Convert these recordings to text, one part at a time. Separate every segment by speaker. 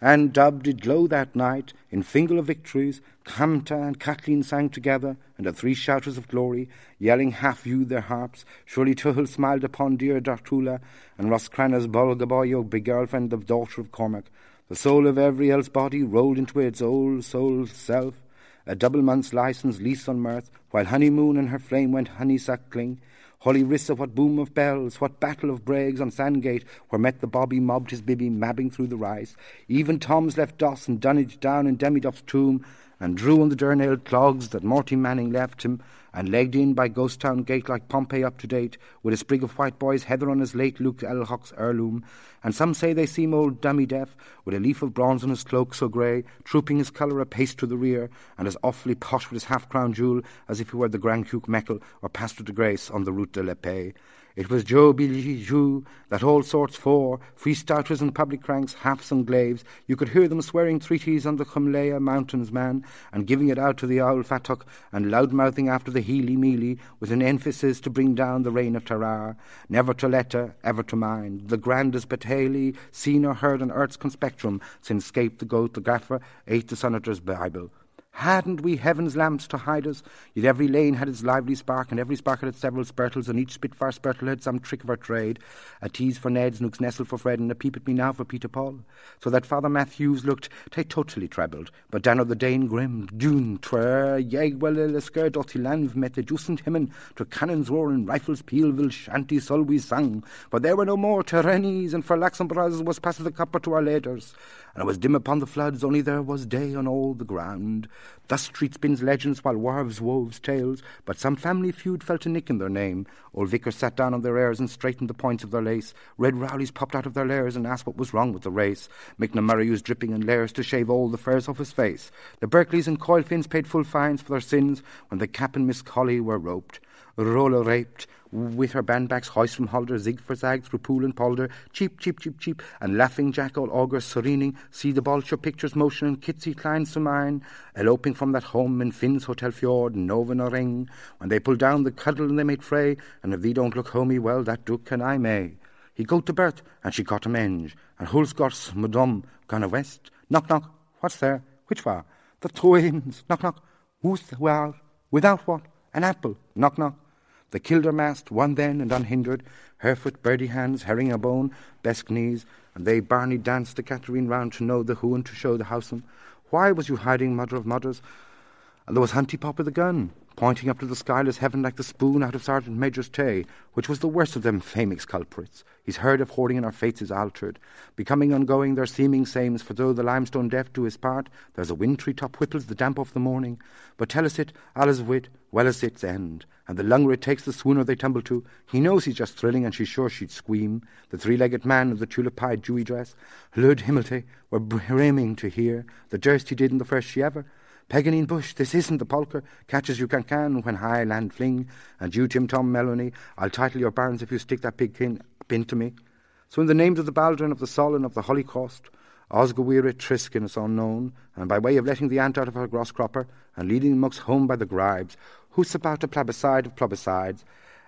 Speaker 1: And Dub did glow that night in Fingal of victories. Camta and Kathleen sang together, and the three shouters of glory, yelling half-viewed their harps. Surely Tuchel smiled upon dear Dartula, and Roscranna's Bolgaboyo, big girlfriend, the daughter of Cormac. The soul of every else body rolled into its old soul self, a double month's license lease on mirth, while honeymoon and her flame went honeysuckling. Holy Rissa, what boom of bells, what battle of brags on Sandgate, where met the Bobby mobbed his bibby, mabbing through the rice. Even Tom's left Doss and Dunnage down in Demidoff's tomb, and drew on the durnailed clogs that Morty Manning left him, and legged in by Ghostown Gate like Pompey up to date, with a sprig of white boys heather on his late Luke Elhock's heirloom. And some say they seem old dummy deaf, with a leaf of bronze on his cloak so grey, trooping his colour apace to the rear, and as awfully posh with his half-crown jewel as if he were the Grand Duke Meckel or Pastor de Grace on the route de la Paix. It was Joe Billy Jou, that all sorts for, free stouters and public cranks, halfs and glaves. You could hear them swearing treaties on the Chumlea mountains, man, and giving it out to the owl Fatuk, and loud-mouthing after the heely-mealy, with an emphasis to bring down the reign of Terrar. Never to let her, ever to mind, the grandest Bataille, seen or heard on earth's conspectrum, since scaped the goat, the gaffer, ate the senator's Bible. Hadn't we heaven's lamps to hide us? Yet every lane had its lively spark, and every spark had its several spirtles, and each spitfire spirtle had some trick of her trade. A tease for Ned's, Nook's nestle for Fred, and a peep at me now for Peter Paul. So that Father Matthews looked totally trebled, but Dano the Dane grim, Dune, twer, yeg well the skirt doty lanv met the juicent himmen, to cannons roar and rifles peal, will shanty sol we sung. For there were no more Terranis, and for Laxambras was passed the copper to our laders. And it was dim upon the floods, only there was day on all the ground. Thus street spins legends while warves woves tales, but some family feud felt a nick in their name. Old vicars sat down on their airs and straightened the points of their lace. Red rowlies popped out of their lairs and asked what was wrong with the race. McNamara used dripping in layers to shave all the furs off his face. The Berkeleys and Coilfins paid full fines for their sins when the Cap and Miss Colley were roped. Rolla raped, with her bandbacks hoist from Holder, zig for zag through pool and polder, cheap, cheap, cheap, cheap, and laughing Jack all augur serening, see the Bolsher pictures motion and Kitsy Klein to mine, eloping from that home in Finn's Hotel Fjord, Nova na Ring, when they pulled down the cuddle and they made fray, and if thee don't look homey, well, that Duke can I may. He go to birth, and she got a menge, and Hulsgors, Madame, gone west, knock, knock, what's there, which war? The twins, knock, knock, who's the well, without what? An apple, knock, knock. The Kildermast won then and unhindered, Harefoot, Birdie Hands, Herring a Bone, Besk Knees, and they Barney danced the Catherine round to know the who and to show the howsome. Why was you hiding, mother of mothers? And there was Hunty Pop with a gun, pointing up to the skyless heaven like the spoon out of Sergeant Major's tay, which was the worst of them famous culprits. His herd of hoarding in our fates is altered, becoming ongoing their seeming sames, for though the limestone deaf do his part, there's a wintry top whipples the damp of the morning. But tell us it, Alice wit, well as its end, and the longer it takes the swooner they tumble to. He knows he's just thrilling, and she's sure she'd squeam. The three-legged man of the tulip-pied dewy dress, Lud Himmelte, were brimming to hear the durst he did in the first she ever. Paganine Bush, this isn't the polka, catch as you can when high land fling, and you Tim Tom Melanie, I'll title your barns if you stick that pig pin to me. So in the names of the Baldrin, of the Sol, and of the Holocaust, Osgawira Triskin is unknown, and by way of letting the ant out of her gross-cropper, and leading the mucks home by the gribes, who's about a plebiscide of plebiscides,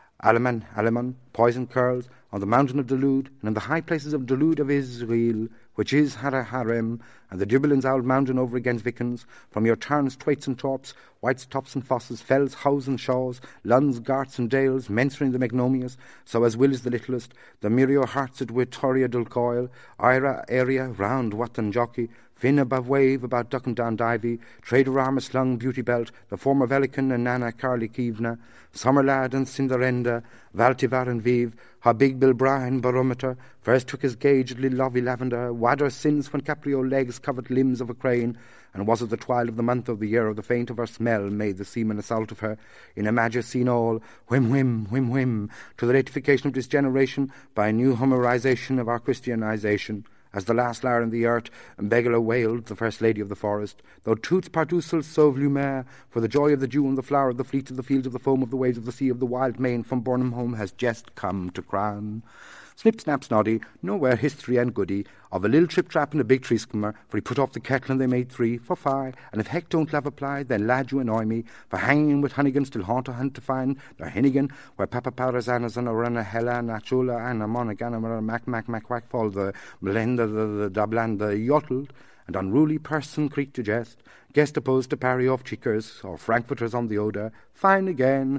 Speaker 1: Alaman, poison curls, on the mountain of Dulude, and in the high places of Dulude of Israel, which is Harem, and the Jubilin's old mountain over against Vickens, from your tarns, twaits and torps, whites, tops and fosses, fells, hows and shaws, luns, garts and dales, mentoring the Magnomias, so as will is the littlest, the Mirio hearts at Witoria Dulcoil, Ira area, round Wat and Jockey, Finn above wave, about Duck and Down Divey, Trader Armour slung beauty belt, the former Velican and Nana Carly Kivna, Summerlad and Cinderenda, Valtivar and Vive, how big Bill Bryan barometer, first took his gauge at Lovey Lavender, Wadder sins when Caprio legs covered limbs of a crane, and was it the twilight of the month of the year of the faint of her smell made the seaman assault of her, in a majesty all, whim, whim, whim, whim, to the ratification of this generation by a new Homerization of our Christianization. As the last lyre in the earth, and Begala wailed, the first lady of the forest, though toots pardousel sauve lumiere, for the joy of the dew and the flower of the fleet of the fields of the foam of the waves of the sea of the wild main from Burnham home has just come to crown. Snip, snap, snoddy, nowhere history and goody, of a little trip-trap and a big tree skimmer, for he put off the kettle and they made 3 for 5, and if heck don't love apply, then lad you annoy me, for hanging with Hunnigan still haunt a hunt to find their Hinnigan, where Papa Parazanas and a runna hella and a chula and a monagan and a mac whack fall the blender the dabland the yottled, and unruly person creak to jest, guest opposed to parry off cheekers, or frankfurters on the Oder, fine again,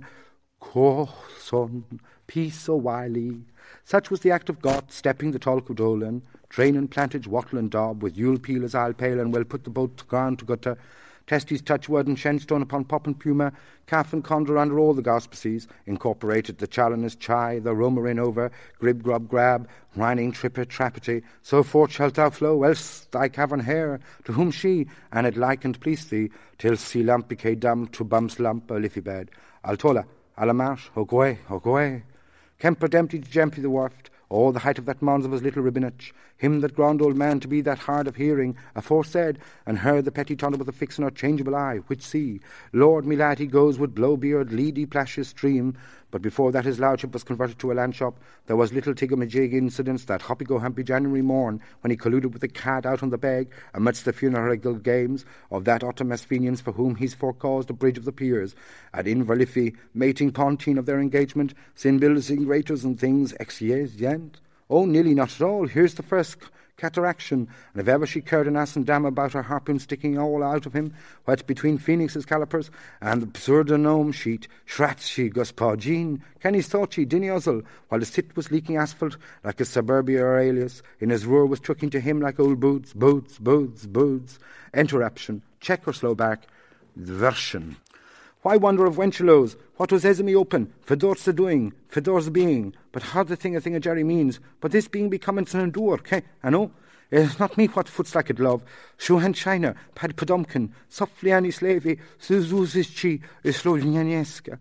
Speaker 1: son, peace so wily. Such was the act of God, stepping the talk of Dolan, train and plantage, wattle and daub, with Yule peel as I'll pale, and well put the boat to ground to gutter, testies touchwood and shenstone upon pop and puma, calf and condor under all the gauspices, incorporated the Challoner's chai, the romarin over, grib grub grab, whining tripper trappity, so forth shalt thou flow, else thy cavern hair, to whom she, and it likened pleased thee, till sea lump became dumb to bum's lump a liffey bed. Altola, alamarsh, hogway, Kemper dempty to Jempy the waft, all the height of that mons of his little ribbonage, him that grand old man to be that hard of hearing, aforesaid, and her the petty tonner with a fixed or changeable eye, which see, Lord me lad he goes with blow-beard, leady plashes stream, but before that his lordship was converted to a land shop, there was little tiggamajig incidents that hoppy-go-humpy January morn, when he colluded with the cad out on the beg, amidst the funeral games of that autumn Fenians for whom he's forecaused the bridge of the piers, at Inverliffey, mating pontine of their engagement, sin bills and graters and things exient. Oh, nearly not at all. Here's the first cataraction, and if ever she cared an ass and damn about her harpoon sticking all out of him, what between Phoenix's calipers and the pseudonome sheet, shrats she guspaw Jean, Kenny's thought she dinny uzzle, while the sit was leaking asphalt like a suburbia Aurelius, in his roar was trucking to him like old boots, interruption, check or slow back, version. Why wonder of wenchelos? What was Esme open? Fedor's the doing, Fedor's the being. But how the thing a Jerry means? But this being becoming an endure, I know. It's not me what foots like it love. Shuhan China, Pad Podomkin, Softliani Slavey, Suzuzischi, Islovnianeska.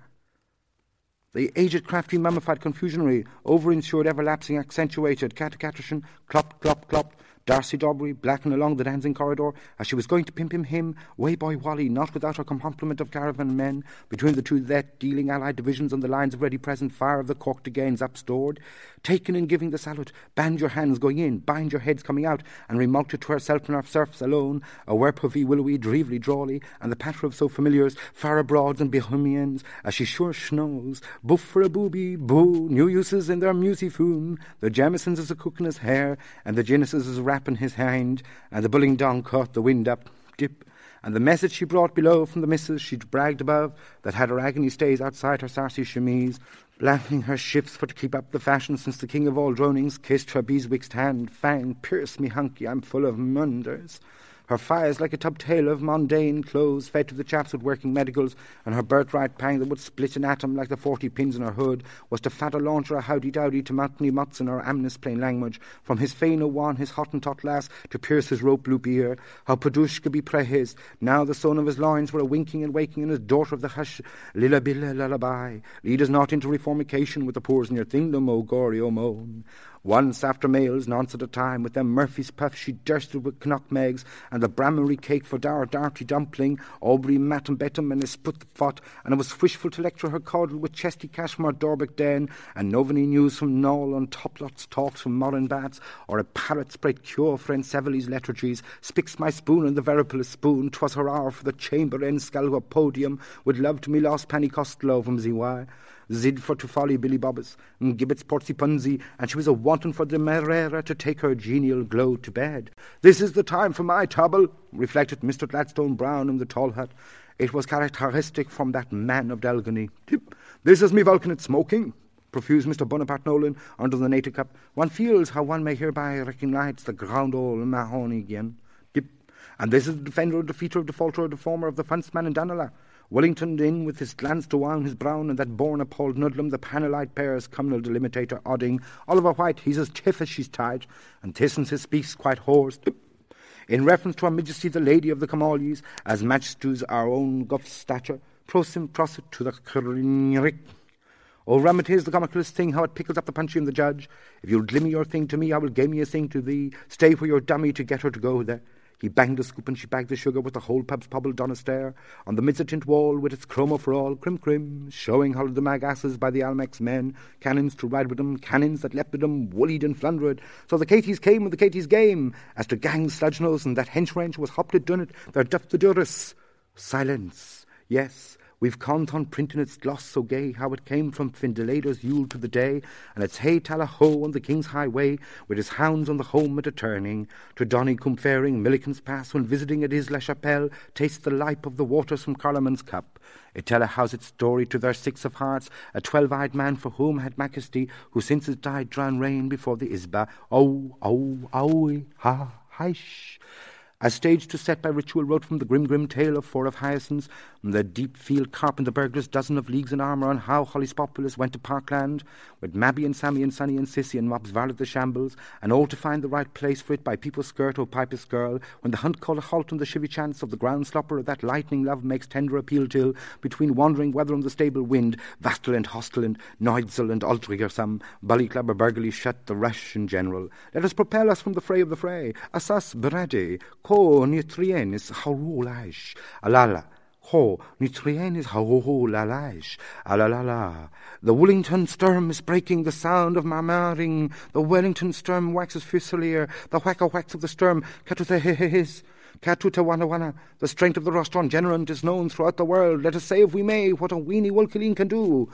Speaker 1: The aged, crafty, mummified confusionary, over-insured, everlapsing, accentuated, catacatrishan, clop, clop, clop, Darcy Dobry, blacking along the dancing corridor, as she was going to pimp him, way boy Wally, not without her complement of caravan men, between the two that dealing allied divisions on the lines of ready present fire of the corked agains upstored, taking and giving the salute, band your hands going in, bind your heads coming out, and remounted to herself and her serfs alone, a werp of willowy, dreevely, drawly, and the patter of so familiars, far abroad and Bohemians, as she sure schnows, boof for a booby, boo, new uses in their musifoon, the Jamisons is a cook in his hair, and the Genesis is in his hand, and the bulling dong caught the wind up, dip, and the message she brought below from the missus she'd bragged above, that had her agony stays outside her sarcy chemise, blackening her shifts for to keep up the fashion since the king of all dronings kissed her beeswicked hand, fang, pierce me hunky, I'm full of munders. Her fires like a tub-tail of mundane clothes fed to the chaps with working medicals, and her birthright pang that would split an atom like the 40 pins in her hood was to fat a launcher a howdy-dowdy to Mountainy Mutts in her amnes plain language, from his fain o' wan, his Hottentot lass, to pierce his rope loop ear, how Padushka be prehis, now the son of his loins were a winking and waking, and his daughter of the hush, lilla-billa lullaby, lead us not into reformication with the poors in your kingdom, O gory, O moan. Once after meals, nonce at a time, with them Murphy's puff she dursted with knockmegs, and the Brammery cake for Dar Darty dumpling, Aubrey matum betum and his put the pot, and it was wishful to lecture her caudle with chesty cash from her Dorbeck den, and novany news from Knoll on toplots talks from Morin bats, or a parrot sprayed cure for Ensevelis lethargies, spicks my spoon and the veripulous spoon, 'twas her hour for the chamber end scalwa podium, with love to me lost Penny Costello from ZY. Zid for to folly Billy Bobbis, and Gibbets Portsy Punzy, and she was a wanton for the Merera to take her genial glow to bed. This is the time for my trouble, reflected Mr. Gladstone Brown in the tall hat. It was characteristic from that man of Delgany. This is me Vulcanate smoking, profused Mr. Bonaparte Nolan under the native cup. One feels how one may hereby recognize the grand old Mahoney again. And this is the defender, defeater, defaulter, deformer of the funtsman and Danela. Wellington in with his glance to wound his brown, and that born appalled Nudlum, the panelite pairs, cumnal delimitator, odding, Oliver White, he's as tiff as she's tied, and Tissons his speaks quite hoarse. In reference to her Majesty the Lady of the Camolies, as Majesty's our own guff stature, prosim prosit to the Crinrick. Oh, rum, it is the comicalest thing, how it pickles up the punchy and the judge. If you'll glimmy your thing to me, I will game me a thing to thee. Stay where you're dummy to get her to go there. He banged the scoop and she bagged the sugar with the whole pub's pobble done a stare. On the midsentient wall with its chromo for all, crim crim, showing how the mag asses by the Almec's men, cannons to ride with them, cannons that leapt with them, woollied and flundered. So the Katies came with the Katies game, as to gang sludge-nose and that hench-wench was hopped it done it, their duff the durus. Silence, yes. We've cont on printing its gloss so gay, how it came from Findelader's Yule to the day, and its hey tally-ho on the King's highway, with his hounds on the home at a turning, to Donny come faring, Milliken's Pass, when visiting at his La Chapelle, taste the lipe of the waters from Carloman's cup. It tell how's its story to their 6 of hearts, a 12-eyed man for whom had majesty, who since has died drown rain before the Isba. Oh, ha, hish. A stage to set by ritual wrote from the grim tale of 4 of Hyacinths, the deep field carp and the burglars, dozen of leagues in armour, on how Holly's populace went to Parkland, with Mabby and Sammy and Sonny and Sissy and Mobs varlet the shambles, and all to find the right place for it by people's skirt or pipist girl, when the hunt called a halt on the chivy chance of the ground slopper of that lightning love makes tender appeal till, between wandering weather and the stable wind, Vastal and Hostel and Noidsel and Altriger some, Ballyclub or Burgley shut the rush in general. Let us propel us from the fray of the fray, Assas Brade, Ko Nitrienis Haulaish, Alala. Ho, Nitrienis Haulaish, Alalala. The Wellington Sturm is breaking, the sound of murmuring. The Wellington Sturm waxes fusilier, the whack-a-whacks of the Sturm, Catutahis. Catuta wana, the strength of the rostron generant is known throughout the world. Let us say, if we may, what a weenie Wolkeline can do.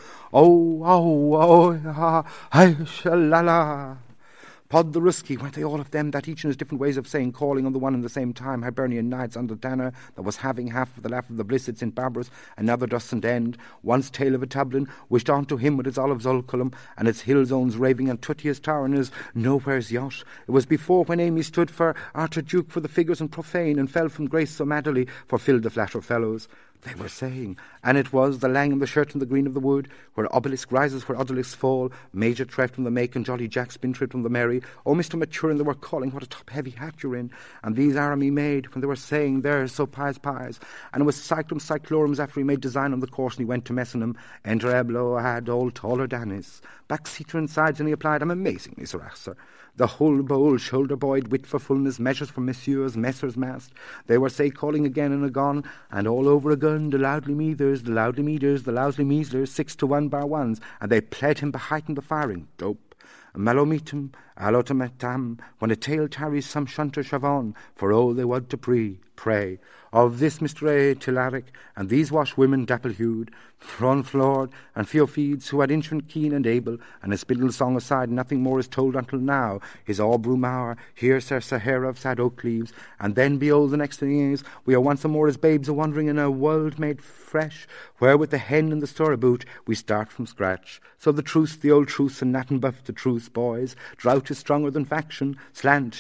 Speaker 1: Hi, shalala. Pod the Rusky, weren't they all of them, that each in his different ways of saying, calling on the one and the same time, Hibernian nights under Tanner, that was having half of the laugh of the bliss at St. Barbara's, another doesn't end, once tale of a Tablin, wished on to him with its olives Ulculum, and its hill zones raving, and Tuttius Tower and his nowhere's yacht. It was before when Amy stood for Archduke for the figures and profane, and fell from grace so madly, for filled the flatter fellows. They were saying, and it was the lang and the shirt and the green of the wood, where obelisk rises, where obelisks fall, Major Treff from the make and Jolly Jack Spintrip from the merry. Oh, Mr. Maturin, they were calling, what a top-heavy hat you're in. And these army made, when they were saying, there's so pies. And it was cyclum cyclorums after he made design on the course, and he went to Messingham. Enter Eblo had old taller Danis. Back-seater and sides, and he applied, I'm amazingly sir. The whole bowl, shoulder-buoyed wit for fullness, measures for messieurs, messers mast. They were say calling again and agone, and all over again, the loudly meters, the loudly meters, the lousy measlers, 6-1 bar ones, and they pled him behighten the firing. Dope. Malometum, alotometam, when a tale tarries some shunter shavon, for all they want to pray. Of this Mr. A. Tillaric, and these wash-women dapple-hued, thrawn-floored, and feofieds, who had infant keen and able, and a spindle song aside, nothing more is told until now, his all-broom hour, here Sir Sahara of sad oak leaves, and then behold the next thing is, we are once more as babes a-wandering in a world made fresh, where with the hen and the store-about, we start from scratch. So the truce, the old truce, and nat and buff the truce, boys, drought is stronger than faction, slant,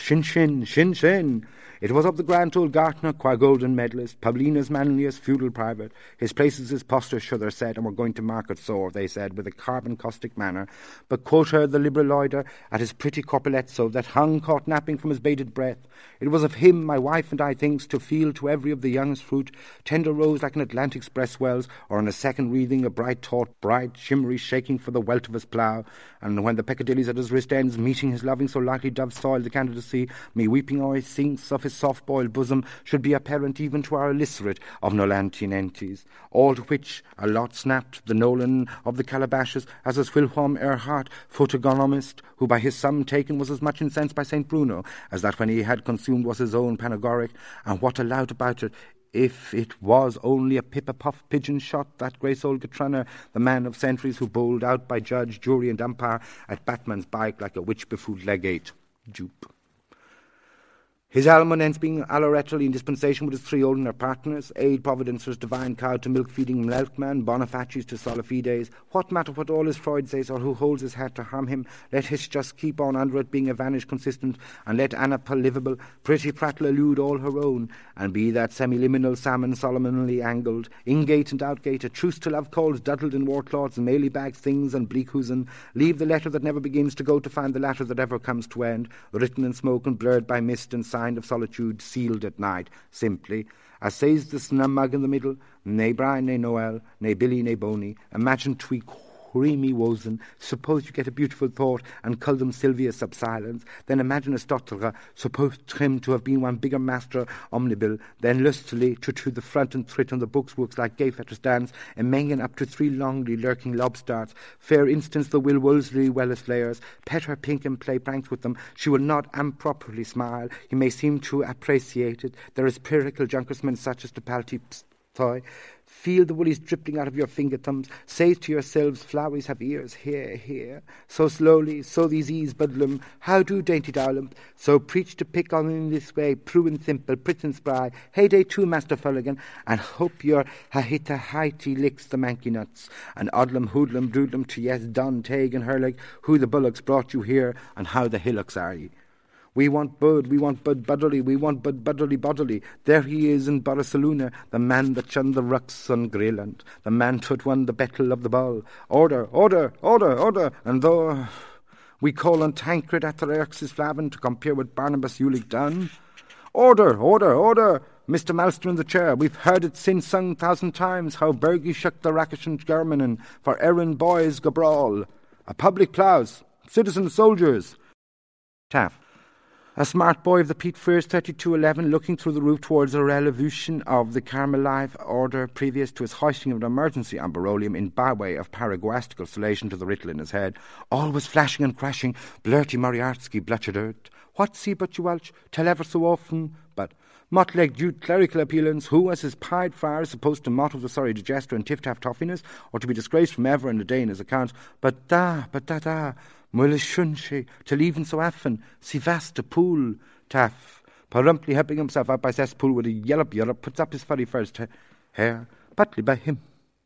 Speaker 1: shin. It was of the grand old Gartner, qua golden medalist, Paulina's manliest feudal private. His place is his posture, Shudder said, and we're going to market sore, they said, with a carbon caustic manner. But quota the liberal loiter at his pretty corpulezzo that hung caught napping from his bated breath. It was of him my wife and I thinks to feel to every of the youngest fruit, tender rose like an Atlantic's breast wells, or on a second wreathing a bright taut, bright, shimmery shaking for the welt of his plough. And when the peccadillies at his wrist ends, meeting his loving so lightly dove soiled the candidacy, me weeping o'er sinks of his soft-boiled bosom should be apparent even to our illicerate of Nolantian entities, all to which a lot snapped the Nolan of the calabashes, as is Wilhelm Erhard, photogonomist, who by his sum taken was as much incensed by St. Bruno as that when he had consumed was his own panegyric, and what allowed about it, if it was only a pip-a-puff pigeon shot, that grace old Gatrunner, the man of centuries who bowled out by judge, jury, and umpire at Batman's bike like a witch-befooled legate. Jupe. His almonence being alloretally in dispensation with his 3 older partners, aid Providence's divine cow to milk-feeding milkman, Bonifacius to Solifides, what matter what all his Freud says, or who holds his hat to harm him, let his just keep on under it being a vanish consistent, and let Anna livable, pretty prattle elude all her own, and be that semi-liminal salmon solomonly angled, ingate and outgate, a truce to love calls, duddled in warcloths, and maily bags things, and bleakhusen, leave the letter that never begins to go to find the latter that ever comes to end, written in smoke and blurred by mist and sign of solitude, sealed at night, simply, as says the snumug in the middle, ne Brian, ne Noel, ne Billy, ne Boney, imagine tweak creamy wosen. Suppose you get a beautiful thought and call them Sylvia sub silence. Then imagine a stutterer, supposed him to have been one bigger master omnibil. Then lustily to the front and thrit on the books works like gay fetters dance, and mengen up to 3 longly lurking lobstars. Fair instance the Will Wolseley Wellis layers. Pet her pink and play pranks with them. She will not improperly smile. He may seem to appreciate it. There is pyrical junkersmen such as the Palty Toy. Feel the woolies dripping out of your finger thumbs. Say to yourselves, flowers have ears, here, here. So slowly, so these ease budlum. How do dainty dowlum? So preach to pick on in this way, prue and simple, prit and spry. Hey day too, Master Fulligan, and hope your hahita highty licks the manky nuts. And odlum hoodlum doodlum to yes, Don, Tag and Herlig, who the bullocks brought you here, and how the hillocks are ye. We want Bud Budderly, we want Bud Budderly Bodderly. There he is in Barcelona, the man that shone the rucks on Greyland, the man that won the battle of the ball. Order, order, order, order, and though we call on Tancred at the Erxis Flavin to compare with Barnabas Ulick Dunn. Order, order, order, Mr. Malster in the chair. We've heard it since sung 1,000 times, how Bergie shook the Rakish and Germanin for Erin boys go brawl. A public plouse, citizen soldiers. Taff. A smart boy of the Pete Frears 3211 looking through the roof towards a revolution of the Carmelite order previous to his hoisting of an emergency amberolium in by way of paraguastical salation to the riddle in his head. All was flashing and crashing. Blurty Moriarty blutchered. What see but you Welch? Tell ever so often. But mot-legged Jude clerical appealants, who, as his pied friar, supposed to motto the sorry digester and tiff-taff toffiness, or to be disgraced from ever and a day in his accounts. But da. Mulle shunshi, till even so often, si vast a pool, Taff, promptly helping himself out by cesspool with a yellop, puts up his furry first hair, partly by him.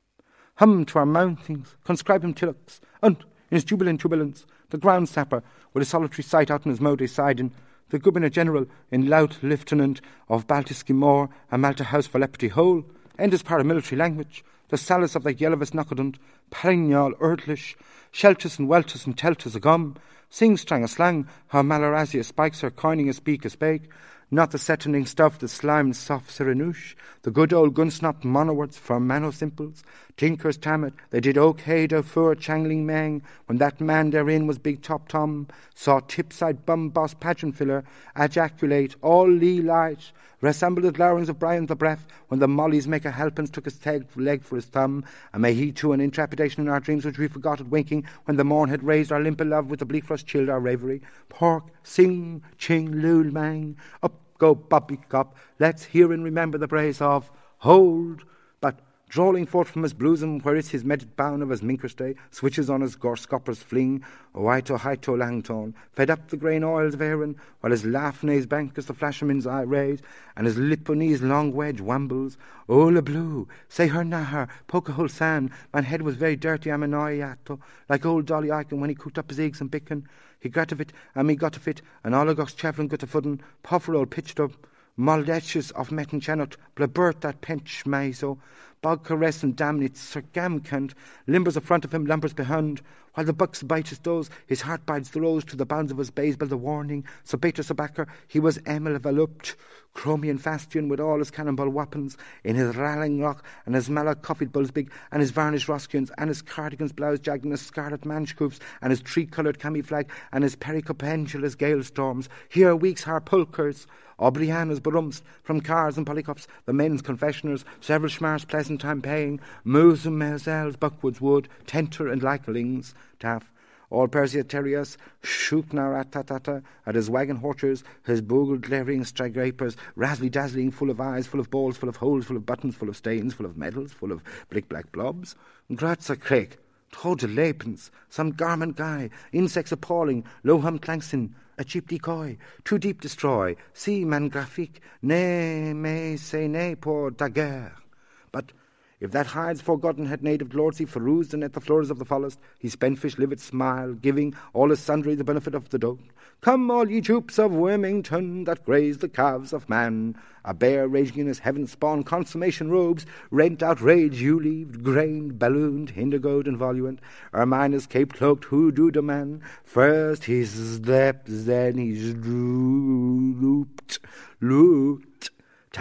Speaker 1: Hum to our mountings, conscribe him tillocks, and, in his jubilance, the ground sapper, with a solitary sight out on his mode side, and the Governor General, in lout lieutenant of Baltiskimore, and Malta House for Leprety Hole, and his paramilitary language, the solace of the Yellovis Knockadant, Perignal Erdlish, Sheltus and Weltus and Teltus a gum, sing strang a slang, how Malarazia spikes her coining a speak a spake, not the settening stuff, the slime soft serenouche, the good old gunsnot monowords for mano simples, tinkers tammet, they did okay do fur changling mang, when that man therein was big top Tom, saw tipside bum boss pageant filler, ejaculate all lee light, resembled the lowerings of Brian the breath, when the mollies make a helpance took his leg for his thumb, and may he too an intrepidation in our dreams which we forgot at winking, when the morn had raised our limp love with the bleak flush chilled our ravery. Pork, sing, ching, lul, mang, up go Bobby Cop, let's hear and remember the praise of hold, but drawling forth from his bosom, where is his meted bound of his minkers day, switches on his gore scoppers fling, whito hito langton, fed up the grain oils of Aaron, while his laugh nays bank as the flasherman's eye rays, and his lip on his long wedge wambles. Oh, le blue, say her nahar, poke a hole sand, my head was very dirty, I'm annoyato, like old Dolly Aiken when he cooked up his eggs and bacon. He got of it, and me got of it, and all of us chevron got a fudden, puffer all pitched up, Maldetches of Metten Chanot, blabert that pench maiso, bog caress and damn it, Sir Gamkant, limbers in front of him, lumbers behind, while the bucks bite his does, his heart bides the rose to the bounds of his bays by the warning, so Peter Sabacker, he was Emil Valupt, Chromian Fastion with all his cannonball weapons, in his rallying rock, and his mallow coffeed bulls big, and his varnished roskians, and his cardigans blouse jagged, and his scarlet manchcoofs, and his tree-coloured cami flag, and his pericopendulous gale storms, here weeks har pulkers, Obrianas barums, from cars and polycops, the men's confessioners, several schmars pleasant time paying, moos and mezels, buckwoods wood, tenter and likelings, Taff, all Persia terriers, shooknar atatata, at his wagon horchers, his bogle glaring stragapers, razzly dazzling, full of eyes, full of balls, full of holes, full of buttons, full of stains, full of medals, full of blick black blobs, Grazza Craig, Troja Lapens, some garment guy, insects appalling, low-hum clanksin, a cheap decoy, too deep destroy, see man graphique, ne me say ne pour daguerre. But if that hides forgotten had native lords he perused and at the floors of the forest, he spentfish livid smile, giving all his sundry the benefit of the doubt. Come all ye troops of Wilmington that graze the calves of man, a bear raging in his heaven-spawned consummation robes, rent outrage, you-leaved, grained, ballooned, indigoed, and voluant, Ermina's cape-cloaked, who do the man? First he slept, then he looped, tap,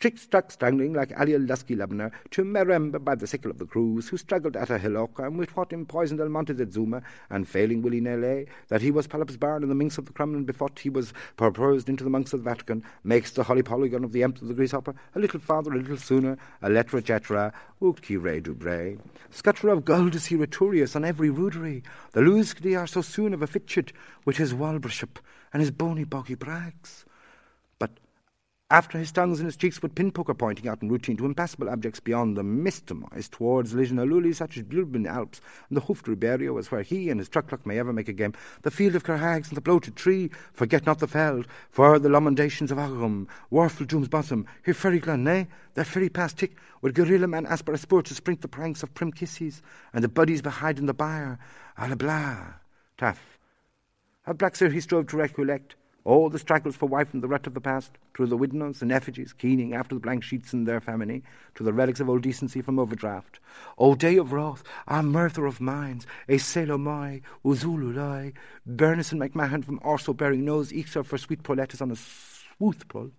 Speaker 1: struck strangling like Aliel Lusky Lebaner, to remember by the sickle of the crews, who struggled at a hillock, and with what him poisoned El Montezuma, and failing Willie Nelly, that he was Pelops Barn and the minx of the Kremlin before he was proposed into the monks of the Vatican, makes the holy polygon of the emperor of the Greasehopper, a little farther, a little sooner, a letter cetera, ut qui re dubre. Scutter of gold is he returious on every rudery, the Luscdy are so soon of a fitchit, with his walbership, and his bony boggy brags. But after his tongues and his cheeks with pinpoker pointing out in routine to impassable objects beyond the mistomise towards Ligenaluli, such as Bilbin Alps, and the Hoofed Ribeiro is where he and his truckluck may ever make a game, the field of Kerhags and the bloated tree, forget not the feld, for the lomendations of Agham, Warfel Doom's bosom, here Ferry Glen, nay, that ferry past tick, where Gorilla Man Aspera Spur to sprink the pranks of prim kisses, and the buddies behind in the byre, a la blah, taff. How black sir he strove to recollect, all the straggles for wife and the rut of the past, through the widnows and effigies, keening after the blank sheets in their famine, to the relics of old decency from overdraft. O day of wrath, ah murther of minds, a Salomai, Uzululai, Bernison McMahon from Orso bearing nose, Ixer for sweet Paulettas on a swooth pull.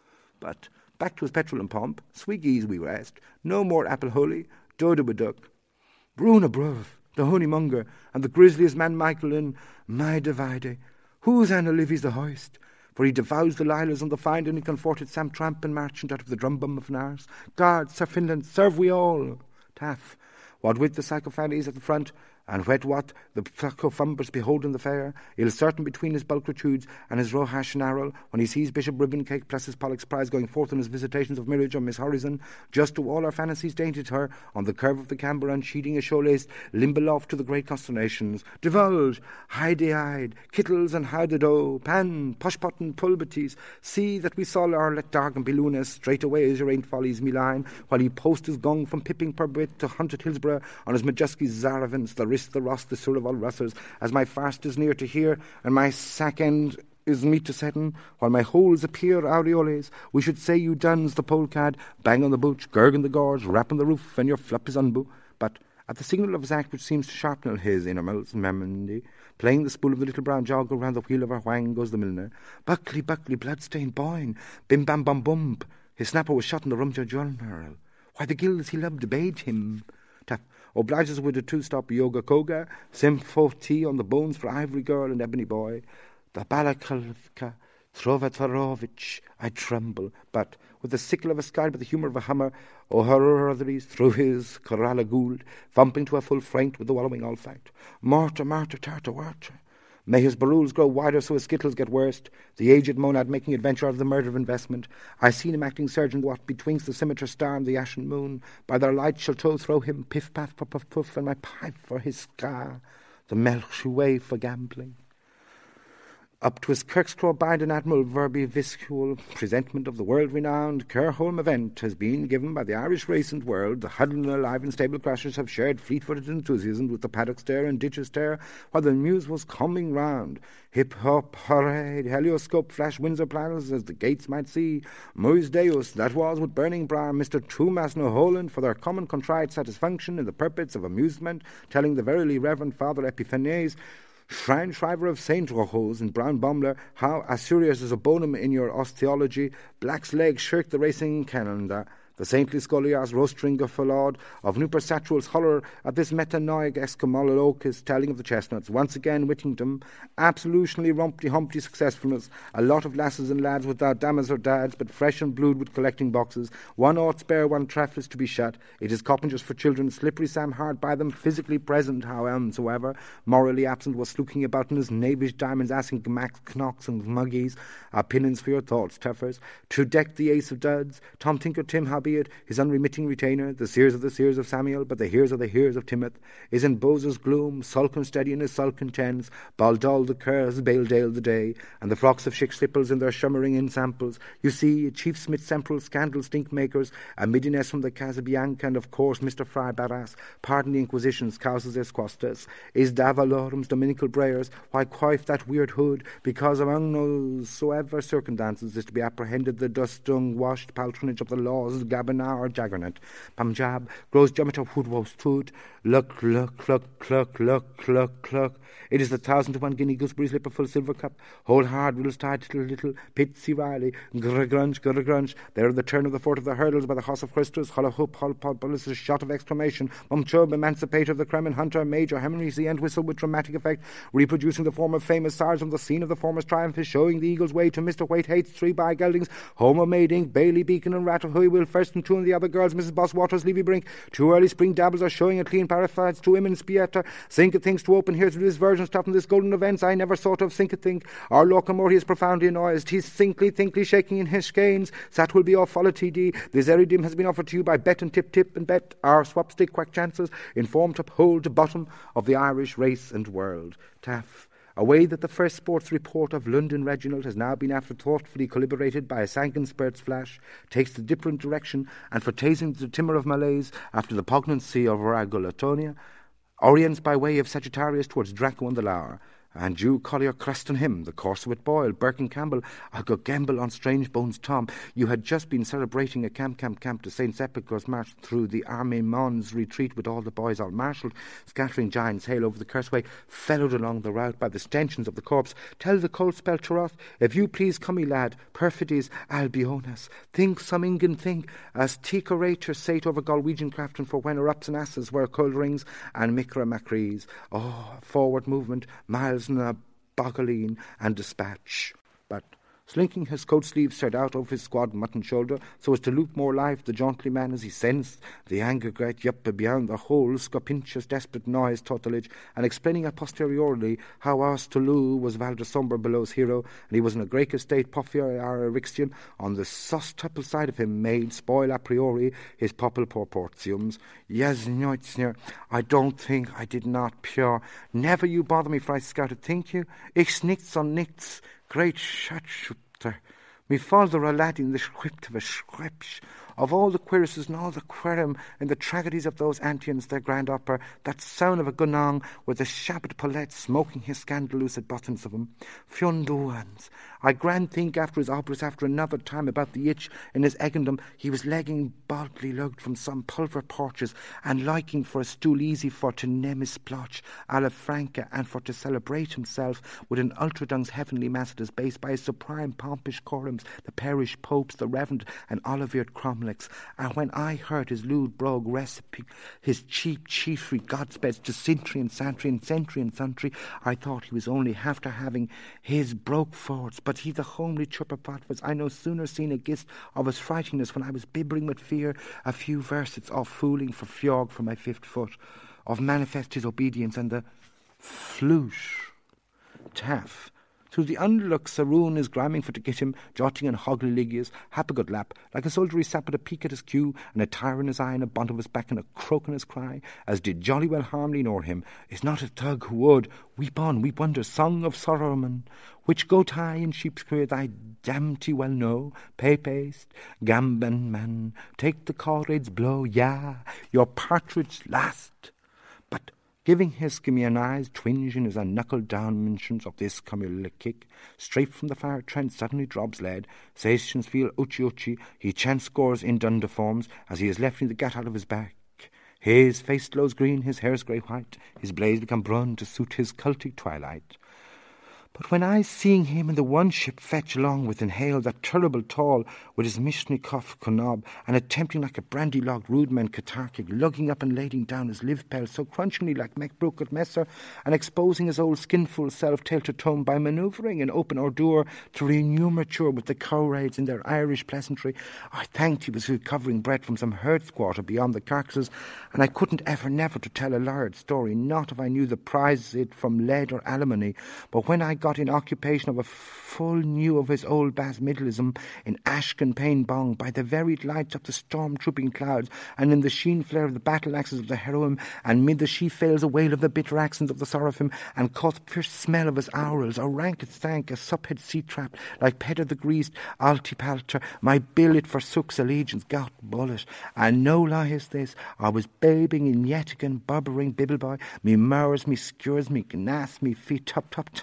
Speaker 1: But back to his petrol and pomp, Swiggies we rest, no more apple holy, Doda Baduck, Bruna Bruv, the honeymonger, and the grisliest man Michael in my divide. Whose Anna Livy's the hoist? For he devours the lilas on the find, and he comforted Sam Tramp and merchant out of the drumbum of Nars. Guard, Sir Finland, serve we all. Taff, what with the psychophanes at the front, and what the psychofumbers behold in the fair, ill certain between his bulkritudes and his rohash narrow, when he sees Bishop Ribbencake plus his Pollux prize going forth on his visitations of Mirage or Miss Horizon, just to all our fantasies dainted her, on the curve of the camber unsheathing a show-laced limbeloft to the great consternations, divulge, hide-eyed, kittles and howdado, pan, poshpot and pulbeties, see that we saw our let dark and belunas straight away as your ain't follies me line, while he post his gong from Pipping per bit to Hunted Hillsborough on his Majuski Zaravans, the wrist, the Ross, the sur of all Russers, as my fast is near to hear, and my sack end is meet to setten, while my holes appear aureoles, we should say you duns the polecad, bang on the booch, gurg in the gorge, rap on the roof, and your flup is unbo. But at the signal of his act which seems to sharpen his innermost memory, playing the spool of the little brown joggle round the wheel of her whang goes the milliner. Buckley, Buckley, blood-stained boyne, bim bam bum bum, his snapper was shot in the rumja journal. Why the gills he loved obeyed him. Tap. Obliges with a two-stop yoga koga, Simfo tea on the bones for ivory girl and ebony boy. The Balakalvka, Trovatvarovich, I tremble, but with the sickle of a sky, with the humour of a hummer, O Horrors through his Coralla Gould, thumping to a full frank with the wallowing all fact. Marta, Marta, Tarta, Warta. May his barouls grow wider so his skittles get worst, the aged monad making adventure out of the murder of investment. I seen him acting surgeon what betwixt the scimitar star and the ashen moon. By their light shall toe throw him piff paff puff puff puff, and my pipe for his scar, the melch way for gambling. Up to his Kirkscrow bind an admiral verbi viscual presentment of the world-renowned Kerholm event has been given by the Irish racing world. The huddled and alive and stable crashers have shared fleet-footed enthusiasm with the paddock stare and ditches stare while the news was coming round. Hip-hop, hooray, helioscope, flash Windsor planners as the gates might see. Mois Deus, that was with burning brow, Mr. Trumas no Holland, for their common contrived satisfaction in the purports of amusement, telling the verily Reverend Father Epiphanes, Shrine Shriver of Saint Rochos in Brown Bumbler, how Assyrius is a bonum in your osteology, Black's leg shirk the racing calendar, the saintly scholiars rostring of Falad, of Nupersatual's holler at this metanoic Escamolocus telling of the chestnuts, once again Whittington, absolutionally rumpty-humpty successfulness, a lot of lasses and lads without damas or dads, but fresh and blued with collecting boxes, one ought spare, one traffice to be shut, it is coppingers for children, slippery Sam hard by them, physically present, howsoever, morally absent, was slooking about in his knavish diamonds, asking Max Knocks and Muggies, opinions for your thoughts, Tuffers, to deck the ace of duds, Tom Tinker Tim, howbeit his unremitting retainer, the seers of Samuel, but the hears of Timothy, is in Bozer's gloom, sullen steady in his sulken tens, Baldal the curse, Baledale the day, and the flocks of shick-slipples in their shummering in samples. You see, Chief Smith Central scandal stink-makers, a midiness from the Casabianca, and of course Mr. Fry Barras, pardon the Inquisitions, causas esquastas, is Davalorum's Dominical Brayers, why quaff that weird hood, because among those soever circumstances is to be apprehended the dust-dung washed patronage of the laws, Gabbana or Jaggernaut. Punjab grows Jumata Woodwose Tood. Luck, luck, cluck, cluck, luck, cluck, cluck. It is the 1,000-to-1 guinea gooseberries lip a full silver cup. Whole hard wheels tied little Pitsy Riley. Grunge, grunge. There at the turn of the fort of the hurdles by the house of Christus. Hulla hoop, hull pulse, a shot of exclamation. Chub, emancipator of the Kremen hunter, Major Henry's the end whistle with dramatic effect, reproducing the form of famous SARS from the scene of the former's triumph, is showing the eagle's way to Mr. Whitehate's 3 by geldings, Homer Maiding, Bailey Beacon and Rattlehoy will first, and 2 of the other girls, Mrs. Boswaters, Levy Brink. 2 early spring dabbles are showing a clean paraphrase to him in Spieta. Think of things to open here to this version stuff in this golden events I never thought of. Think of think. Our locomotive is profoundly annoyed. He's thinkly shaking in his skeins. That will be off follow TD. This eridim has been offered to you by Bet and Tip and Bet, our swapstick quack chances, informed to uphold the bottom of the Irish race and world. Taff. A way that the first sports report of London Reginald has now been after thoughtfully calibrated by a Sankin Spurt's flash, takes the different direction, and for tasing the timor of Malays after the poignancy of Ragulatonia, orients by way of Sagittarius towards Draco and the Lower, and Jew Collier Creston him, the Corsewit Boyle, Birkin Campbell, I go gamble on Strange Bones Tom. You had just been celebrating a camp to St. Sepulchre's march through the Army Mons retreat with all the boys all marshalled, scattering giants hail over the Curseway, fellowed along the route by the stenches of the corpse. Tell the cold spell to Roth, if you please come, me lad, perfidies Albionas. Think some Ingen think, as Ticorator sate over Galwegian crafton for when ups and asses were cold rings and Micra Macrees. Oh, forward movement, miles na Bogaline and dispatch. But slinking his coat sleeve straight out of his squad mutton shoulder, so as to look more live the jauntly man as he sensed the anger great yup beyond the whole scopintious desperate noise tutelage, and explaining a posteriorly how as to Lou was Valder Somber below's hero, and he was in a great estate Poffier Rixian on the sus tuple side of him made spoil a priori his popul proportiums. Yes, Neutzner, I don't think I did not pure. Never you bother me for I scouted, think you? Ich nichts on nichts. Great Schatzschütter, me father a lad in the script of a scripch, of all the quirises and all the querim and the tragedies of those Antians, their grand opera, that sound of a gunong with the Shabbat Paulette smoking his scandalous at buttons of him. Fionduans, I grand think after his operas, after another time about the itch in his egendom, he was legging baldly lugged from some pulver porches and liking for a stool easy for to nemis plotch a la Franca and for to celebrate himself with an ultradung's heavenly mass at his base by his supreme pompish quorums, the parish popes, the reverend and Olivier Cromlechs. And when I heard his lewd brogue recipe, his cheap chiefry godspeds to Sintry and Santry and Centry and Santry, I thought he was only after having his broke forts, but he the homely chirper pot was I no sooner seen a gist of his frightiness when I was bibbering with fear a few verses of fooling for Fjord from my 5th foot, of manifest his obedience and the floosh taff. Through the underlook Saroon is griming for to get him, jotting and hogly ligias, hapagut lap, like a soldiery sap with a peak at his cue, and a tire in his eye, and a bunt of his back, and a croak in his cry, as did jolly well harmly nor him, is not a tug who would, weep on, weep wonder, song of Sorrowman, which goat I in sheep's career thy damnty well know, pay paste, gamben man, take the comrade's blow, yeah, your partridge last. But giving his skimian eyes twinge in his knuckle-down mentions of this Camilla kick, straight from the fire trench suddenly drops lead, sations feel uchi, he chance scores in dunder forms, as he is lifting the gat out of his back. His face glows green, his hair's grey-white, his blaze become brun to suit his cultic twilight. But when I seeing him in the one ship fetch along with Inhale that terrible tall with his Mishnikov Konob and attempting like a brandy-logged rudeman Katarkic, lugging up and lading down his live pel so crunchingly like Mechbrook at Messer and exposing his old skinful self tail to tone by manoeuvring an open ordure to renew mature with the cowraids in their Irish pleasantry, I thanked he was recovering bread from some herd squatter beyond the carcasses, and I couldn't ever never to tell a lard story, not if I knew the prize it from lead or alimony, but when I got in occupation of a full new of his old Bas Middleism in Ashken Pain Bong by the varied lights of the storm-trooping clouds and in the sheen flare of the battle axes of the heroine and mid the she-fails a wail of the bitter accents of the Seraphim and caught the fierce smell of his owls or rank it stank a suphead sea-trap like Pedder the Greased Altipalter my billet for Sook's allegiance got bullet and no lie is this I was babing in yet again burbering bibbleboy me mours me skewers me gnass me feet top beat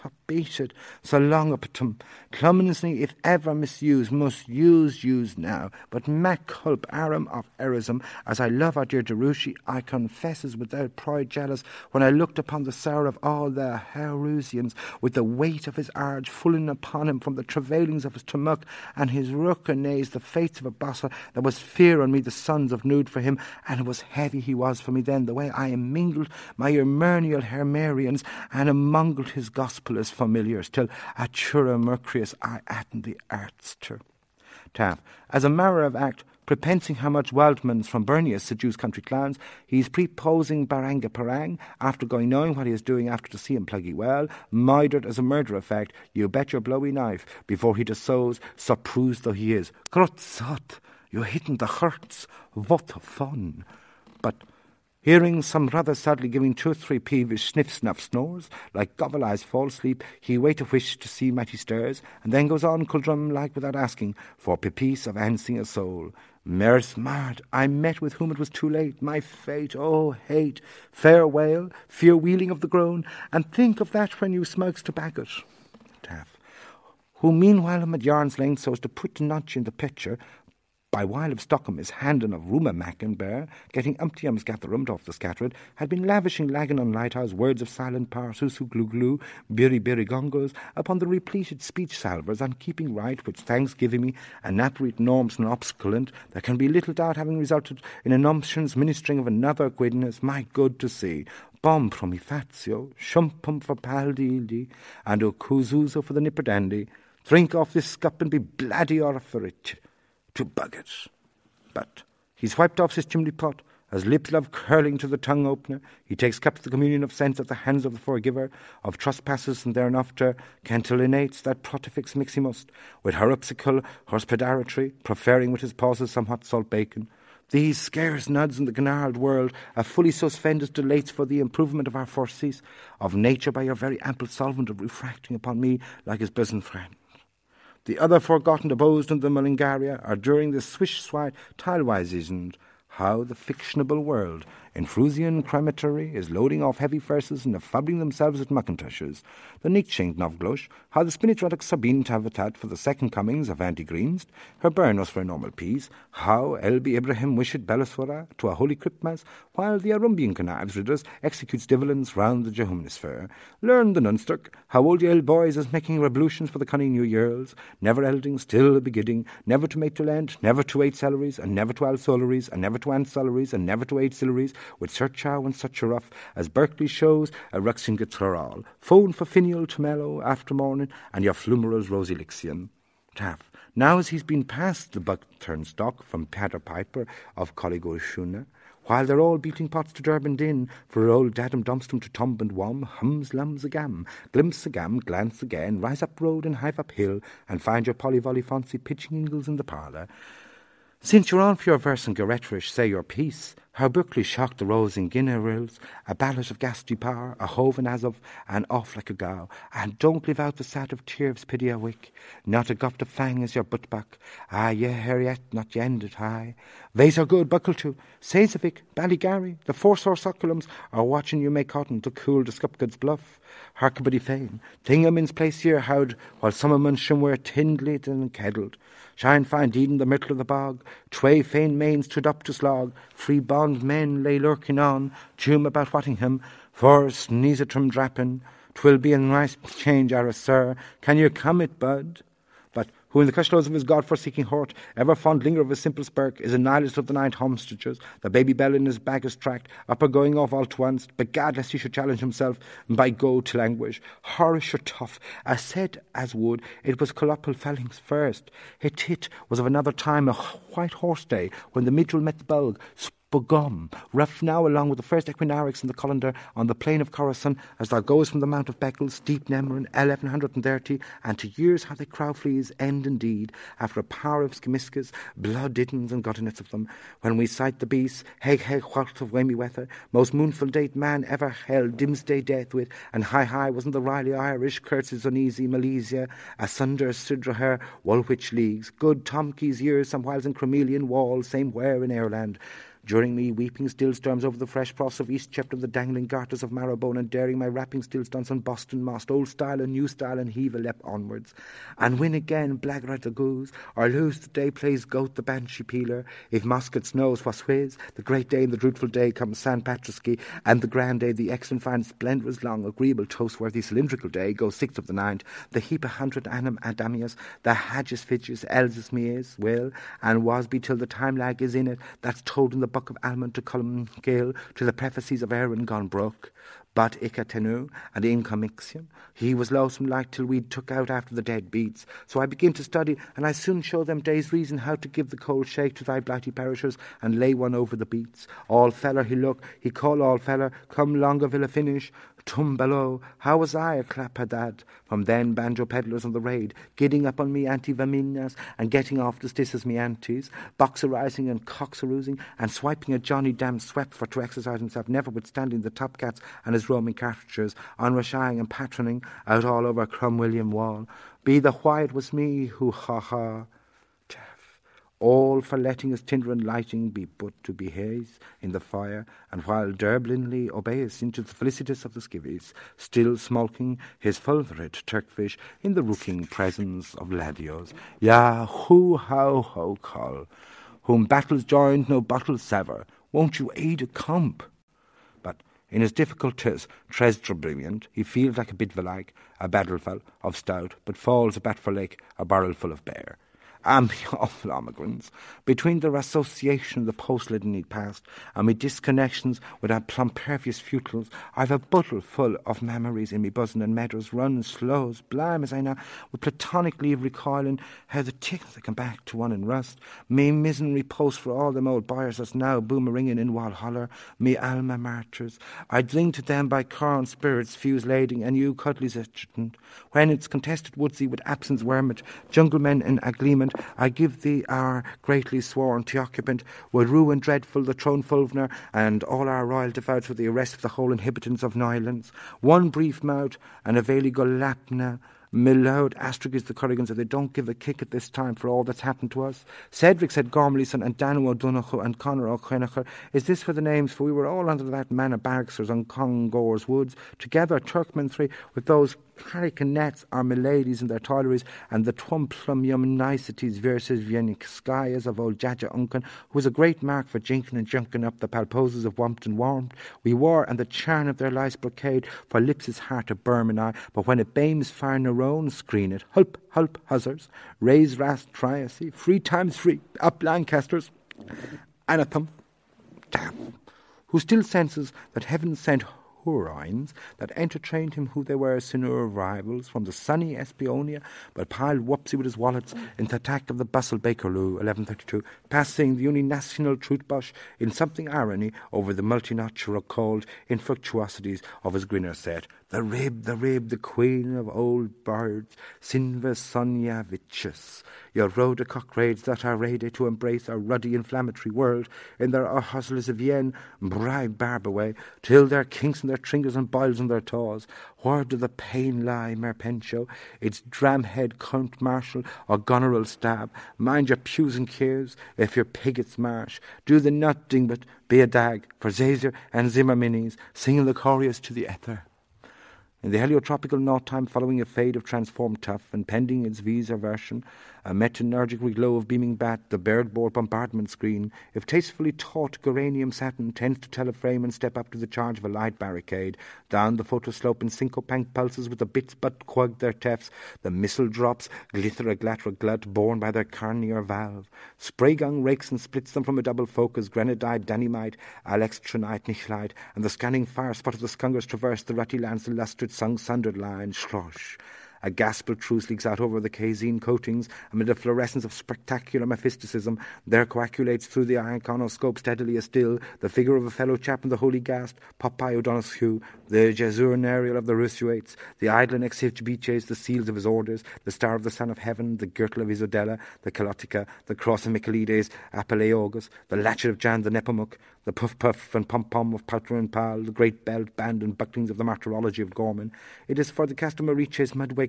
Speaker 1: hated, so long upon clumsily, if ever misused, must use now. But mac culp aram of erism, as I love our dear Derushi, I confess as without pride jealous, when I looked upon the sorrow of all the Herusians, with the weight of his arge fulling upon him from the travailings of his tumuk, and his rucanays, the fates of a bossa, there was fear on me, the sons of Nude for him, and it was heavy he was for me then, the way I mingled my Emernial Hermarians, and amongled his gospel as familiars, till at Chura Mercurius I atten the arts to. Taff, as a matter of act, prepensing how much Wildmans from Bernius seduce country clowns, he's preposing Baranga Parang, after going knowing what he is doing after to see him pluggy well, murdered as a murder of fact, you bet your blowy knife, before he dissows, surprised though he is. Grutzot, you hitting the hurts, what fun. But hearing some rather sadly giving 2 or 3 peevish sniff-snuff snores, like gobble-eyes fall asleep, he wait a wish to see mighty stirs, and then goes on culdrum like without asking, for peace of answering a soul. Mare's mad, I met with whom it was too late, my fate, oh hate, farewell, fear wheeling of the groan, and think of that when you smokes tobacco. Taff, who meanwhile him at yarn's length so as to put the notch in the pitcher, by while of Stockholm his handen of Ruma Mackin bear, getting umptiums gatherumd off the scattered, had been lavishing lagging on lighthouse words of silent power, susu glu glu, biri biri gongos, upon the repleted speech salvers on keeping right, which thanks giving me, and naperit norms and obsculant, there can be little doubt having resulted in an umption's ministering of another gwidness, my good to see. Bomb promifatio, shumpum for paldildi, and o kuzuzo for the nipperdandy. Drink off this scup and be bloody or for it. To bug it. But he's wiped off his chimney pot, as lips love curling to the tongue opener. He takes cup to the communion of sense at the hands of the forgiver, of trespasses and thereafter cantilinates that protifix miximus, with herupsical horsepedaratry, preferring with his pauses somewhat salt bacon. These scarce nuds in the gnarled world are fully suspended delates for the improvement of our forces, of nature by your very ample solvent of refracting upon me like his bosom friend. The other forgotten abode in the Mullingaria are during the swish-swite tilewise-isned, how the fictionable world in Frusian crematory is loading off heavy verses and affabbling themselves at Macintoshes, the Nichtschenk Novglosh, how the Spinach Raddock Sabine Tavatat for the second comings of Auntie Greenst, her burn was for a normal peace, how Elby Ibrahim wished Bellaswara to a holy cryptmass, while the Arumbian Canaves Ridders executes dividends round the Jehumanis fair. Learn the Nunstuck, how old Yale boys is making revolutions for the cunning New Years, never elding, still a beginning, never to make to land, never to 8 salaries, and never to al solaries, and never to ant salaries, and never to 8 salaries, with such how and such a rough, as Berkeley shows, a ruxing gitral, phone for finial to mellow after morning, and your flumerals rosy lixion. Taff, now as he's been past the buck turnstock from Patter Piper of Colligoshuna, while they're all beating pots to Durban din, for old Dadam Domstum to Tomb and Wom, hums lums agam, glimpse agam, glance again, rise up road and hive up hill, and find your polyvolley fancy pitching ingles in the parlour. Since you're on for your verse and Geretrish, say your piece. How Berkeley shocked the rose in Guinerills, a ballad of Gasti Power, a hoven as of, and off like a gow, and don't leave out the sat of tears pity a wick, not a guft of fang as your buttback, ye Harriet, not ye ended high. Vays are good, buckle to, Sazevic, Ballygary, the 4 sore succulums are watching you make cotton to cool the Scupgood's bluff. Harkabody fain, Thingamin's place here howd, while some of Munsham tindled and keddled. Shine fine Eden the myrtle of the bog, tway fain mains stood up to slog, free bond men lay lurking on, tume about Wattingham, for sneezatrum drappin', 'twill be a nice change, ara sir, can you come it, bud? But who in the cushlows of his God-forsaking hort, ever fond linger of his simple spirk, is a nihilist of the 9 hostages, the baby bell in his bag is tracked, upper going off all to once, begad lest he should challenge himself, by go to languish, horish or tough, as said as would, it was colloquial fellings first. Hit was of another time a white horse day, when the midrill met the bulg, Bogum, rough now along with the first equinarix in the colander on the plain of Coruscant, as thou goes from the Mount of Beccles, deep Nemrin, 1130, and to years how they crowfleas end indeed, after a power of skemiskas, blood diddens and godinets of them, when we sight the beasts, heg whilst of wemy weather, most moonful date man ever held dimsday death with, and high wasn't the Riley Irish, curses uneasy Malaysia, asunder Sidraher, Woolwich leagues, good Tomkey's years some whiles in Cromelian wall, same where in Ireland. During me weeping still storms over the fresh frost of East Chepton, the dangling garters of Marrowbone, and daring my rapping still stunts on Boston Most, old style and new style, and heave a lep onwards. And win again, blackguard the goose, or lose the day plays goat the banshee peeler. If Muscats knows what's whiz, the great day and the dreadful day comes St. Patrick's, and the grand day, the excellent fine splendorous long agreeable toastworthy cylindrical day goes 6th of the 9th, the heap 100 annum adamius, the haggis fidges elses me is, will, and was be till the time lag is in it, that's told in the book of Almond to Cullum Gill, to the prefaces of Aaron gone brook. But Ica tenu and Incomixium, he was lonesome like till we took out after the dead beats. So I begin to study, and I soon show them days reason how to give the cold shake to thy blighty perishers, and lay one over the beats. All feller he look, he call all feller, come longer will a finish. Tum below, how was I a clap-a-dad? From then banjo peddlers on the raid, gidding up on me anti-vaminas, and getting off as stiff as me aunties, boxerising and coxeroosing, and swiping a Johnny damn swept for to exercise himself, notwithstanding the top cats and his roaming cartridges, on rushying and patroning out all over Cromwilliam Wall. Be the why it was me who ha-ha, all for letting his tinder and lighting be put to be his in the fire, and while Durblinly obeys into the felicitas of the skivvies, still smoking his favourite turkfish in the rooking presence of ladios. Ya hoo how ho call, whom battles joined no bottles sever, won't you aid a comp? But in his difficulties, treasure brilliant, he feels like a bit like a battlefell of stout, but falls a bat for like a barrel full of bear. And the awful emigrants, between their association of the post-Lidney past and my disconnections with our plumpervious feudals, I've a bottle full of memories in me bosom, and meadows run slows, blime as I now, with platonically recoiling how the tickles I come back to one in rust, me misery post for all them old buyers that's now boomeranging in Walhalla, me alma martyrs, I drink to them by corn spirits fuse lading, and you cuddlies adjutant, when it's contested woodsy with absence wormit, junglemen in agreement, I give thee our greatly sworn to occupant, with ruin dreadful the throne fulvener, and all our royal devout for the arrest of the whole inhabitants of Nylands. One brief mout, and a veilig lapna, Milloud Astragas the Corrigans, if they don't give a kick at this time for all that's happened to us. Cedric said Gormleyson and Danu O'Donoghue and Conor O'Chennacher, is this for the names? For we were all under that man of Barksers on Congor's woods, together Turkmen three, with those Harrican nets, our miladies and their toileries, and the twumplumium niceties versus Vienniskayas of old Jaja Uncan, who was a great mark for jinking and junking up the palposes of Wompton Warmed. We wore, and the charn of their lice brocade, for lips' heart of Burman eye, but when it bames fire Narone, screen it, hulp, hulp, huzzers, raise rast triacy, 3 times 3, up Lancasters, anathum, damn, who still senses that heaven sent Hurines that entertained him who they were sinure rivals from the sunny Espionia, but piled whoopsie with his wallets in the attack of the Bustle Bakerloo, 1132, passing the uninational truth bosh in something irony over the multinatural cold infructuosities of his grinner set. The rib, the queen of old birds, Sinva Sonia Vitchus, your Rhoda Cockraids that are ready to embrace our ruddy inflammatory world in their hustlers of yen, bribe barb away, till their kinks and their tringers and boils on their taws. Where do the pain lie, Merpentio? It's dramhead, count marshal, or goneril stab. Mind your pews and cares, if your pigot's marsh. Do the nothing but be a dag, for Zazer and Zimmerminis, singing the chorus to the ether. In the heliotropical night time following a fade of transformed tuff, and pending its visa version, a metallurgical glow of beaming bat, the bird-board bombardment screen, if tastefully taut geranium satin, tends to tell a frame and step up to the charge of a light barricade. Down the photoslope in syncopank pulses with the bits but quag their tefts, the missile drops glitter a glatter glut borne by their carnier valve. Spraygun rakes and splits them from a double focus, grenadite, dynamite, alextronite, nichlite, and the scanning fire spot of the skungers traverse the rutty lands, the lustered sundered line, schlosh. A gaspel truce leaks out over the casein coatings amid a fluorescence of spectacular mephisticism. There coagulates through the iconoscope steadily as still the figure of a fellow chap in the holy ghast, Popeye O'Donoghue, the Jesuernarial of the Russuates, the idler exhibiches, the seals of his orders, the star of the Son of Heaven, the girdle of Isodella, the Calotica, the cross of Michelides, Apeleogus, the latchet of Jan the Nepomuk, the puff-puff and pom-pom of Pouter and Pal, the great belt, band and bucklings of the martyrology of Gorman. It is for the Castamariches, Mudway,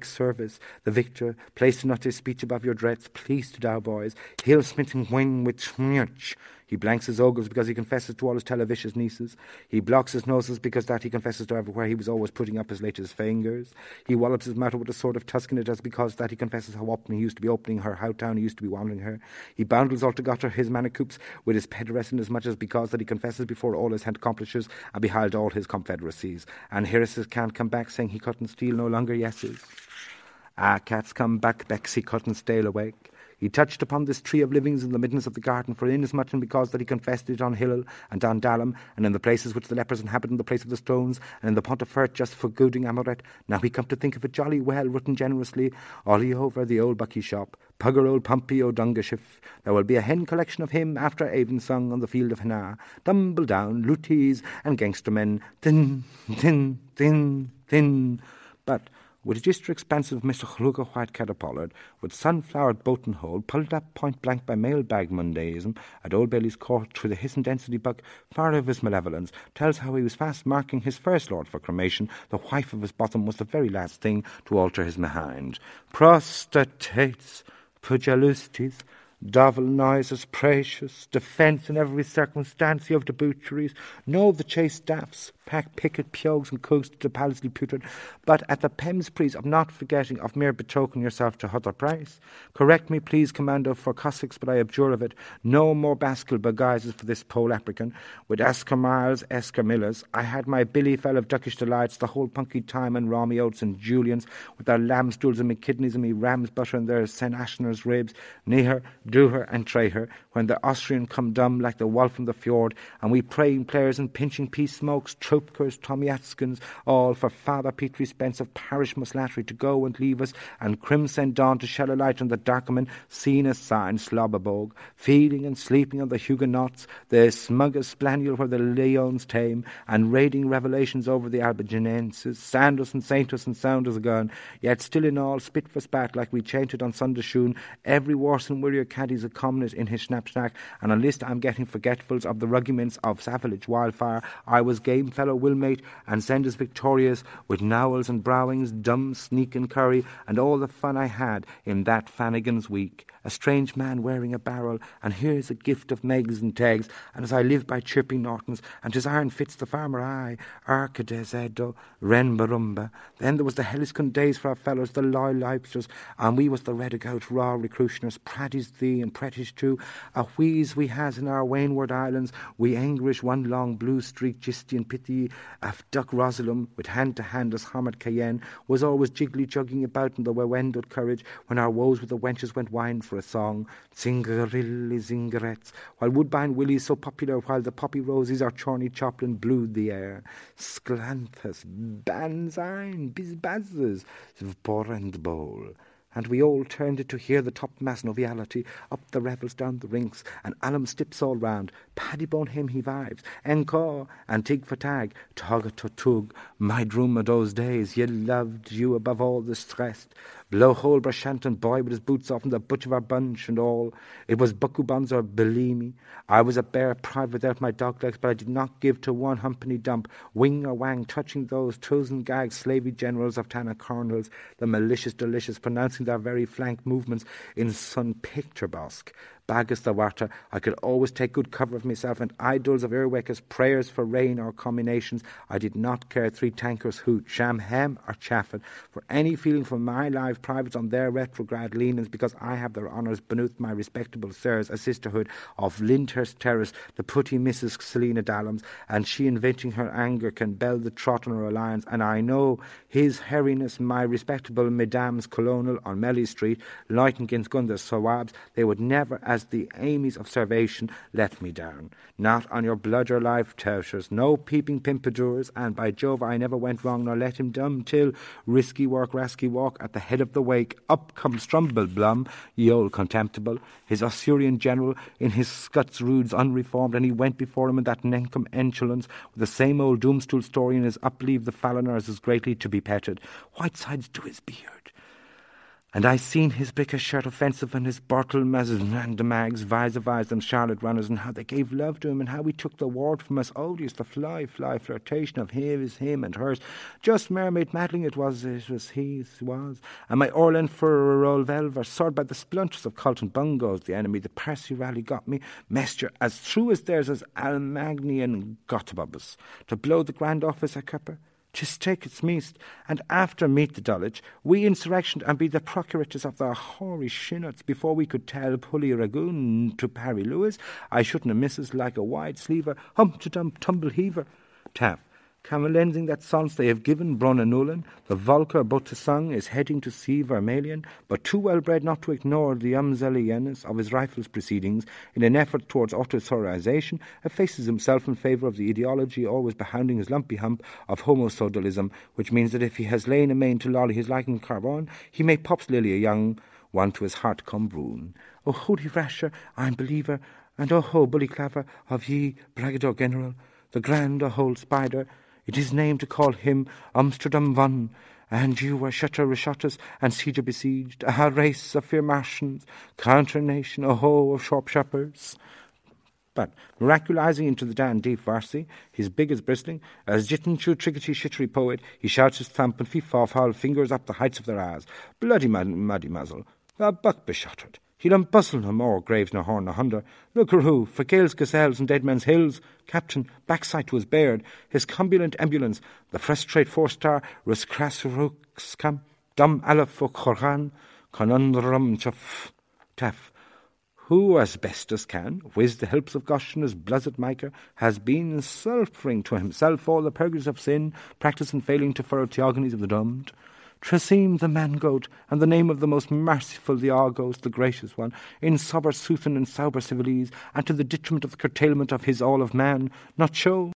Speaker 1: take service. The victor, placed not his speech above your dreads, pleased to thou boys, he'll smitten wing with smirch. He blanks his ogles because he confesses to all his televicious nieces. He blocks his noses because that he confesses to everywhere he was always putting up his latest fingers. He wallops his mouth with a sword of Tuscan just because that he confesses how often he used to be opening her, how down he used to be wandering her. He boundles altogether his manicoups with his pederast as much as because that he confesses before all his hand accomplishers and behind all his confederacies. And Hiraces can't come back saying he couldn't steal no longer yeses. Ah, cats come back, Bexy couldn't stale awake. He touched upon this tree of livings in the midness of the garden, for inasmuch and because that he confessed it on Hillel and on Dallam, and in the places which the lepers inhabit in the place of the stones, and in the Pontefort just for gooding Amoret. Now he come to think of it jolly well, written generously, all over the old Bucky shop. Pugger old Pompey O'Dungashiff. There will be a hen collection of him after Avon sung on the field of Hannah. Tumble down, lutees and gangstermen. Thin, thin, thin, thin. But with a gesture expansive of Mr. Chluga White Caterpollard, with sunflowered boaten hole, pulled up point blank by mailbag Mondayism, at Old Bailey's court through the hiss and density buck, far of his malevolence, tells how he was fast marking his first lord for cremation, the wife of his bottom was the very last thing to alter his behind. Prostatates, pugilistes, double noises, precious, defence in every circumstance of the butcheries, no the chase staffs, pack picket piogues and cooks to the palace putrid, but at the Pems please of not forgetting of mere betoken yourself to other price. Correct me please, Commando, for Cossacks, but I abjure of it. No more Bascal beguises for this pole African. With Esquimals, Esquimillas, I had my billy fell of duckish delights the whole punky time and Romy Oates and Julians, with their lamb stools and me kidneys and me ram's butter and their St. Ashner's ribs, knee her, do her and tray her, when the Austrian come dumb like the wolf from the fjord, and we praying players and pinching peace smokes, Troopkers, Tommy Atskins, all for Father Petrie Spence of Parish Muslattery to go and leave us, and Crimson Dawn to shed a light on the Darkman, seen as sign Slobberbogue, feeding and sleeping on the Huguenots, the smuggest Spaniel where the Leons tame, and raiding revelations over the Albigenenses, Sandus and Saintus and sound as a gun, yet still in all, spit for spat, like we chanted on Sunday shoon, every worse and wearier caddy's a commoner in his snapsack, and on list I'm getting forgetfuls of the rudiments of savage wildfire. I was game fellow Wilmate, and send us victorious, with nowels and browings, dumb sneak and curry, and all the fun I had in that Fannigan's week. A strange man wearing a barrel, and here's a gift of Megs and Tegs, and as I live by chirping Nortons, and 'tis iron fits the farmer eye, Arcades Edo, Ren Barumba. Then there was the Helliscon days for our fellows, the Loy Leipsters, and we was the Redigout raw recrutioners, Praddies thee and Prettish too, a wheeze we has in our Wainward Islands, we English one long blue streak Gistian Pithy, of Duck Rosalum, with hand to hand as Hamad Cayenne, was always jiggly jugging about in the Wewendut courage, when our woes with the wenches went wine for a song, Zingarilly zingarettes, while Woodbine Willie's so popular, while the poppy roses our Chorney Choplin blued the air. Sklanthus, Banzine, Bizbazzes, Vorend Bowl. And we all turned it to hear the topmast noviality, up the revels down the rinks, and alum stips all round, Paddybone him he vibes, encore, and tig for tag, tog to tug, my drum of those days, ye loved you above all the stressed, blowhole Brashanton boy with his boots off and the butch of our bunch and all. It was Buckubons or Bellini. I was a bare pride without my dog legs, but I did not give to one humpany dump, wing or wang, touching those Tusen gag slavey generals of Tana colonels, the malicious delicious, pronouncing their very flank movements in sun picture bosque. Bagus the water, I could always take good cover of myself, and idols of Irwekers, prayers for rain or combinations. I did not care three tankers hoot, sham hem or chaffin, for any feeling from my live privates on their retrograde leanings, because I have their honours beneath my respectable sirs, a sisterhood of Lyndhurst Terrace, the putty Mrs. Selina Dallams, and she inventing her anger can bell the trot on her alliance, and I know his hairiness, my respectable Mesdames Colonial on Melly Street, lighting against Gunda Sawabs, they would never, as the Amy's of Servation, let me down. Not on your bludger life touters, no peeping pimpadours, and by Jove I never went wrong nor let him dumb till risky work, rasky walk at the head of the wake. Up comes Strumbleblum, ye old contemptible, his Osurian general, in his Scots roods unreformed, and he went before him in that Nenkum enchulance, with the same old doomstool story in his upleave the Faloners is greatly to be petted. Whitesides to his beard. And I seen his bricker shirt offensive and his bottle and the mags, vice them Charlotte runners, and how they gave love to him, and how he took the ward from us odious, the fly flirtation of here is him and hers. Just mermaid maddling it was he, and my Orland for a roll velver, sword by the splinters of Colton Bungos, the enemy, the Parsi rally got me, mesture, as true as theirs as Almagny and Gotabubus, to blow the Grand Office a cupper. 'Tis take its meast, and after meet the Dulwich, we insurrection and be the procurators of the hoary shinnuts before we could tell Pully Ragoon to Parry Lewis. I shouldn't have misses like a wide sleever, hump-to-dump tumble heaver. Taff, Camelenzing that sons they have given Bronna Nullen, the Volker Botasung is heading to see Vermilion, but too well bred not to ignore the Umzellianus of his rifle's proceedings in an effort towards authorization, effaces himself in favour of the ideology always behounding his lumpy hump of homosodalism, which means that if he has lain amain to lolly his liking carbon, he may pops Lily a young one to his heart come broon. O holy rasher, I'm believer, and o ho bully claver of ye brigadier general, the grand o whole spider, it is named to call him Amsterdam Van, and you were shutter rishotters and sieger besieged, a race of fear Martians, counter nation, a ho of sharp shoppers. But, miraculizing into the Dan deep varsity, his big as bristling, as jitten true triggety shittery poet, he shouts his thump and fee-faw foul fingers up the heights of their eyes. Bloody muddy muzzle, the buck beshottered. He don't bustle no more, graves no horn no hunder. Look-er-who, for Gales gazelles and dead men's hills, Captain, backside to his beard, his combulant ambulance, the frustrate four-star, Ruscrasruxcam, Dum Alaf o Corran, Conundrum Taff, who, as best as can, with the helps of Goshen as blessed Micah, has been suffering to himself all the purges of sin, practice and failing to furrow theogonies of the damned. Tresim the man-goat, and the name of the most merciful the Argos, the gracious one, in sober soothen and sober civilise, and to the detriment of the curtailment of his all of man, not show